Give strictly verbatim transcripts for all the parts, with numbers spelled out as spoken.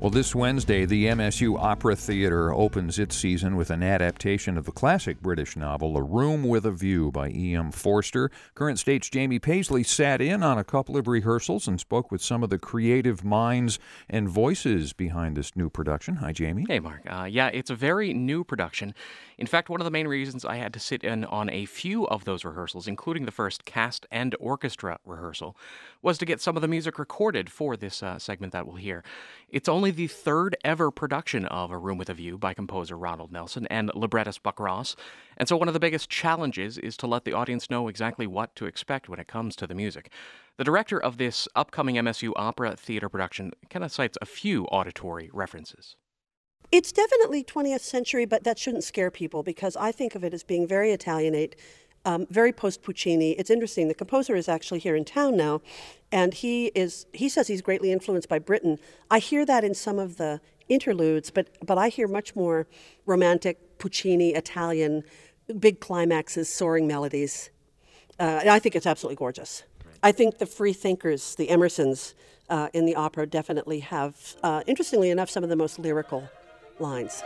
Well, this Wednesday, the M S U Opera Theatre opens its season with an adaptation of the classic British novel, A Room with a View by E M Forster. Current State's Jamie Paisley sat in on a couple of rehearsals and spoke with some of the creative minds and voices behind this new production. Hi, Jamie. Hey, Mark. Uh, yeah, it's a very new production. In fact, one of the main reasons I had to sit in on a few of those rehearsals, including the first cast and orchestra rehearsal, was to get some of the music recorded for this uh, segment that we'll hear. It's only the third ever production of A Room with a View by composer Ronald Nelson and librettist Buck Ross, and so one of the biggest challenges is to let the audience know exactly what to expect when it comes to the music. The director of this upcoming M S U Opera Theatre production kind of cites a few auditory references. It's definitely twentieth century, but that shouldn't scare people because I think of it as being very Italianate, um, very post-Puccini. It's interesting. The composer is actually here in town now, and he is he says he's greatly influenced by Britten. I hear that in some of the interludes, but but I hear much more romantic, Puccini, Italian, big climaxes, soaring melodies. Uh, and I think it's absolutely gorgeous. Right. I think the free thinkers, the Emersons, uh, in the opera definitely have, uh, interestingly enough, some of the most lyrical lines.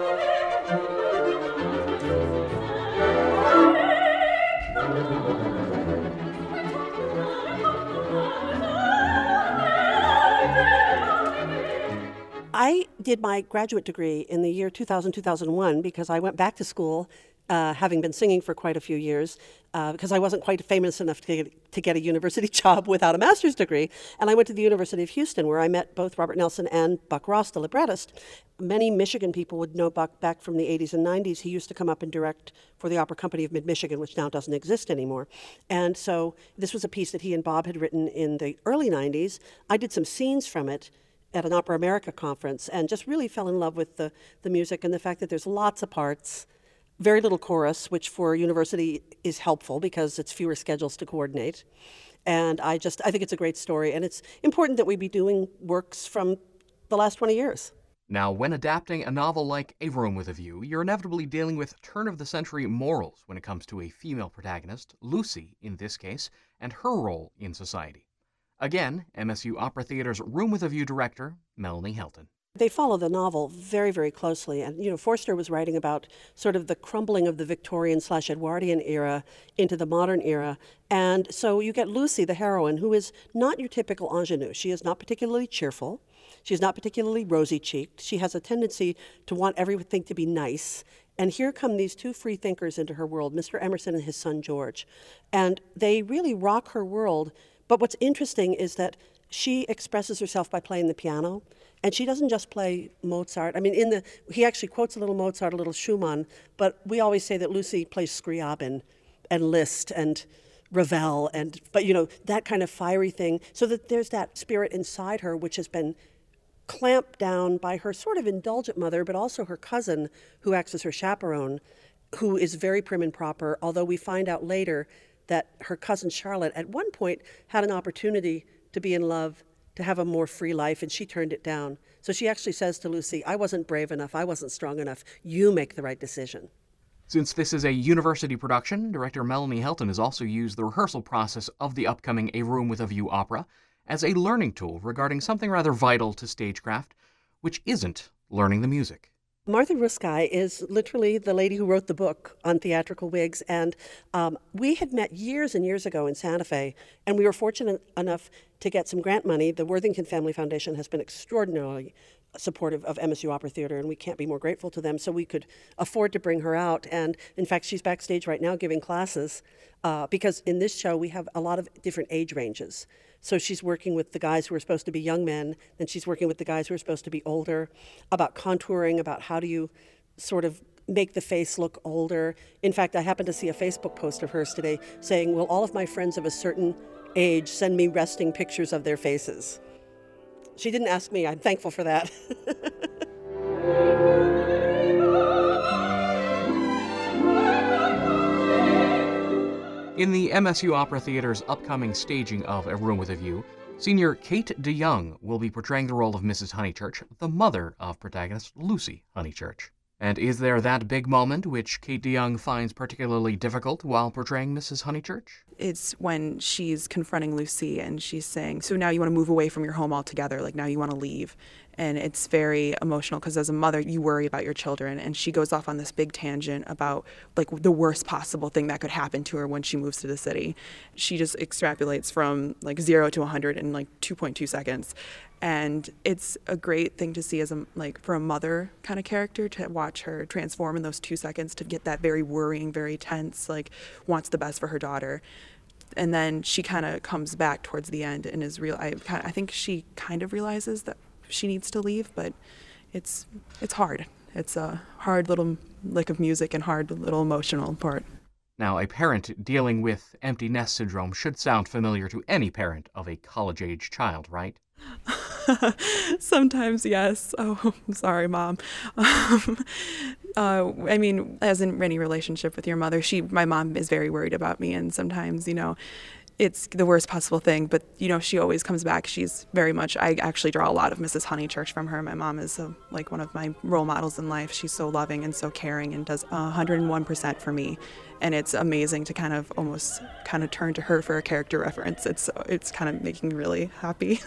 I did my graduate degree in the year two thousand, two thousand one because I went back to school, uh, having been singing for quite a few years, uh, because I wasn't quite famous enough to get, to get a university job without a master's degree. And I went to the University of Houston, where I met both Robert Nelson and Buck Ross, the librettist. Many Michigan people would know Buck back from the eighties and nineties. He used to come up and direct for the Opera Company of Mid-Michigan, which now doesn't exist anymore. And so this was a piece that he and Bob had written in the early nineties. I did some scenes from it at an Opera America conference and just really fell in love with the, the music and the fact that there's lots of parts, very little chorus, which for a university is helpful because it's fewer schedules to coordinate. And I just, I think it's a great story, and it's important that we be doing works from the last twenty years. Now, when adapting a novel like A Room with a View, you're inevitably dealing with turn-of-the-century morals when it comes to a female protagonist, Lucy in this case, and her role in society. Again, M S U Opera Theatre's Room with a View director, Melanie Helton. They follow the novel very, very closely. And, you know, Forster was writing about sort of the crumbling of the Victorian slash Edwardian era into the modern era. And so you get Lucy, the heroine, who is not your typical ingenue. She is not particularly cheerful. She's not particularly rosy-cheeked. She has a tendency to want everything to be nice. And here come these two free thinkers into her world, Mister Emerson and his son George. And they really rock her world. But what's interesting is that she expresses herself by playing the piano, and she doesn't just play Mozart. I mean, in the he actually quotes a little Mozart, a little Schumann, but we always say that Lucy plays Scriabin and Liszt and Ravel, and but you know that kind of fiery thing. So that there's that spirit inside her which has been clamped down by her sort of indulgent mother, but also her cousin, who acts as her chaperone, who is very prim and proper. Although we find out later that her cousin Charlotte at one point had an opportunity to be in love, to have a more free life, and she turned it down. So she actually says to Lucy, I wasn't brave enough, I wasn't strong enough, you make the right decision. Since this is a university production, director Melanie Helton has also used the rehearsal process of the upcoming A Room with a View opera as a learning tool regarding something rather vital to stagecraft, which isn't learning the music. Martha Ruskay is literally the lady who wrote the book on theatrical wigs, and um, we had met years and years ago in Santa Fe, and we were fortunate enough to get some grant money. The Worthington Family Foundation has been extraordinarily supportive of M S U Opera Theatre, and we can't be more grateful to them, so we could afford to bring her out. And in fact, she's backstage right now giving classes, uh, because in this show we have a lot of different age ranges. So she's working with the guys who are supposed to be young men, and she's working with the guys who are supposed to be older, about contouring, about how do you sort of make the face look older. In fact, I happened to see a Facebook post of hers today saying, will all of my friends of a certain age send me resting pictures of their faces? She didn't ask me. I'm thankful for that. In the M S U Opera Theatre's upcoming staging of A Room with a View, senior Kate DeYoung will be portraying the role of Missus Honeychurch, the mother of protagonist Lucy Honeychurch. And is there that big moment which Kate DeYoung finds particularly difficult while portraying Missus Honeychurch? it's when she's confronting Lucy and she's saying, so now you want to move away from your home altogether, like now you want to leave. And it's very emotional because as a mother, you worry about your children. And she goes off on this big tangent about like the worst possible thing that could happen to her when she moves to the city. She just extrapolates from like zero to one hundred in like two point two seconds. And it's a great thing to see as a, like for a mother kind of character, to watch her transform in those two seconds to get that very worrying, very tense, like wants the best for her daughter. And then she kind of comes back towards the end and is real. I kind I think she kind of realizes that she needs to leave, but it's it's hard. It's a hard little lick of music and hard little emotional part. Now, a parent dealing with empty nest syndrome should sound familiar to any parent of a college-age child, right? Sometimes, yes. Oh, I'm sorry, Mom. Um, uh, I mean, as in any relationship with your mother, she, my mom is very worried about me, and sometimes, you know, it's the worst possible thing. But, you know, she always comes back. She's very much, I actually draw a lot of Missus Honeychurch from her. My mom is uh, like one of my role models in life. She's so loving and so caring and does one hundred one percent for me. And it's amazing to kind of almost kind of turn to her for a character reference. It's, it's kind of making me really happy.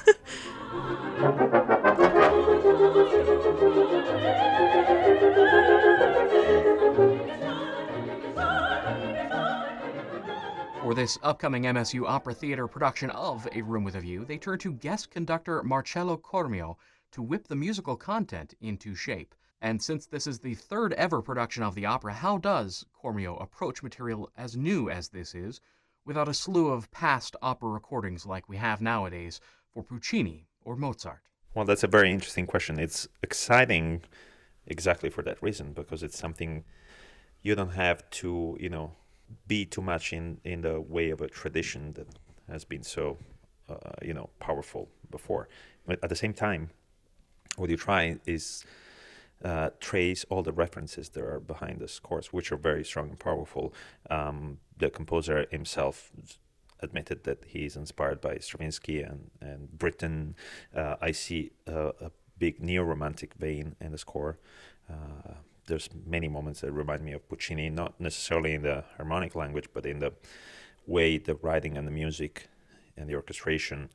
For this upcoming M S U Opera Theater production of A Room with a View, they turn to guest conductor Marcello Cormio to whip the musical content into shape. And since this is the third ever production of the opera, how does Cormio approach material as new as this is, without a slew of past opera recordings like we have nowadays for Puccini or Mozart? Well, that's a very interesting question. It's exciting exactly for that reason, because it's something you don't have to, you know, be too much in, in the way of a tradition that has been so, uh, you know, powerful before. But at the same time, what you try is uh, trace all the references that are behind the scores, which are very strong and powerful. Um, the composer himself admitted that he is inspired by Stravinsky and, and Britten. Uh, I see a, a big neo-romantic vein in the score. Uh, there's many moments that remind me of Puccini, not necessarily in the harmonic language, but in the way the writing and the music and the orchestration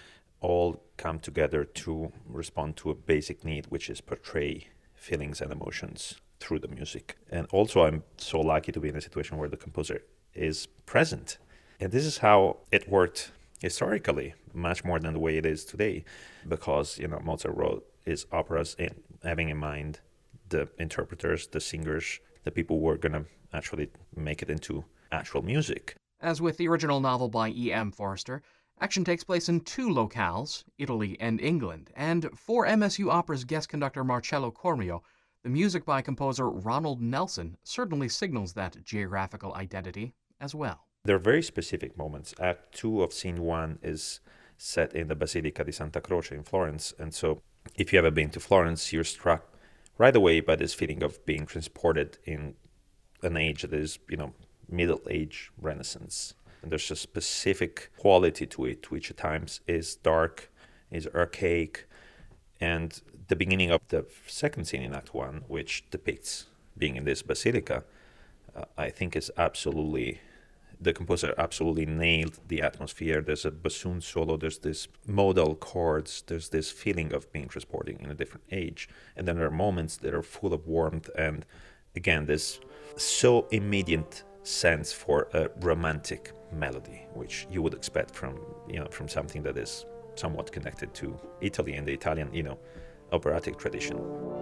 all come together to respond to a basic need, which is portray feelings and emotions through the music. And also I'm so lucky to be in a situation where the composer is present. And this is how it worked historically, much more than the way it is today, because, you know, Mozart wrote his operas in, having in mind the interpreters, the singers, the people who were going to actually make it into actual music. As with the original novel by E M Forster, action takes place in two locales, Italy and England, and for M S U Opera's guest conductor Marcello Cormio, the music by composer Ronald Nelson certainly signals that geographical identity as well. There are very specific moments. Act two of scene one is set in the Basilica di Santa Croce in Florence, and so if you ever been to Florence, you're struck right away by this feeling of being transported in an age that is, you know, Middle Age Renaissance. And there's a specific quality to it, which at times is dark, is archaic. And the beginning of the second scene in Act One, which depicts being in this basilica, uh, I think is absolutely, the composer absolutely nailed the atmosphere. There's a bassoon solo, there's this modal chords, there's this feeling of being transported in a different age. And then there are moments that are full of warmth and, again, this so immediate sense for a romantic melody, which you would expect from, you know, from something that is somewhat connected to Italy and the Italian, you know, operatic tradition.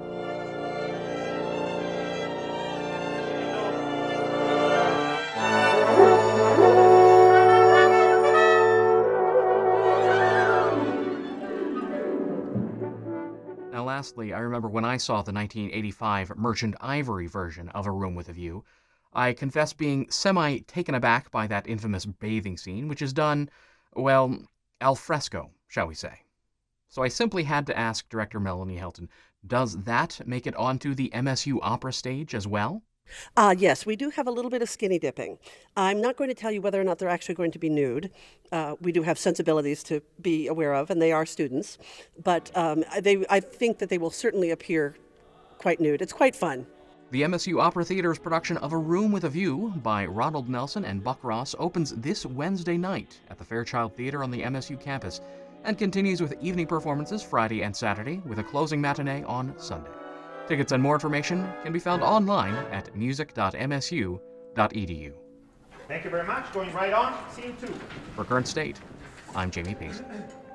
Now, lastly, I remember when I saw the nineteen eighty-five Merchant Ivory version of A Room with a View, I confess being semi-taken aback by that infamous bathing scene, which is done, well, al fresco, shall we say. So I simply had to ask director Melanie Helton, does that make it onto the M S U Opera stage as well? Uh, yes, we do have a little bit of skinny dipping. I'm not going to tell you whether or not they're actually going to be nude. Uh, we do have sensibilities to be aware of, and they are students. But um, they, I think that they will certainly appear quite nude. It's quite fun. The M S U Opera Theater's production of A Room with a View by Ronald Nelson and Buck Ross opens this Wednesday night at the Fairchild Theater on the M S U campus and continues with evening performances Friday and Saturday with a closing matinee on Sunday. Tickets and more information can be found online at music dot m s u dot e d u. Thank you very much. Going right on. Scene two. For Current State, I'm Jamie Paisley.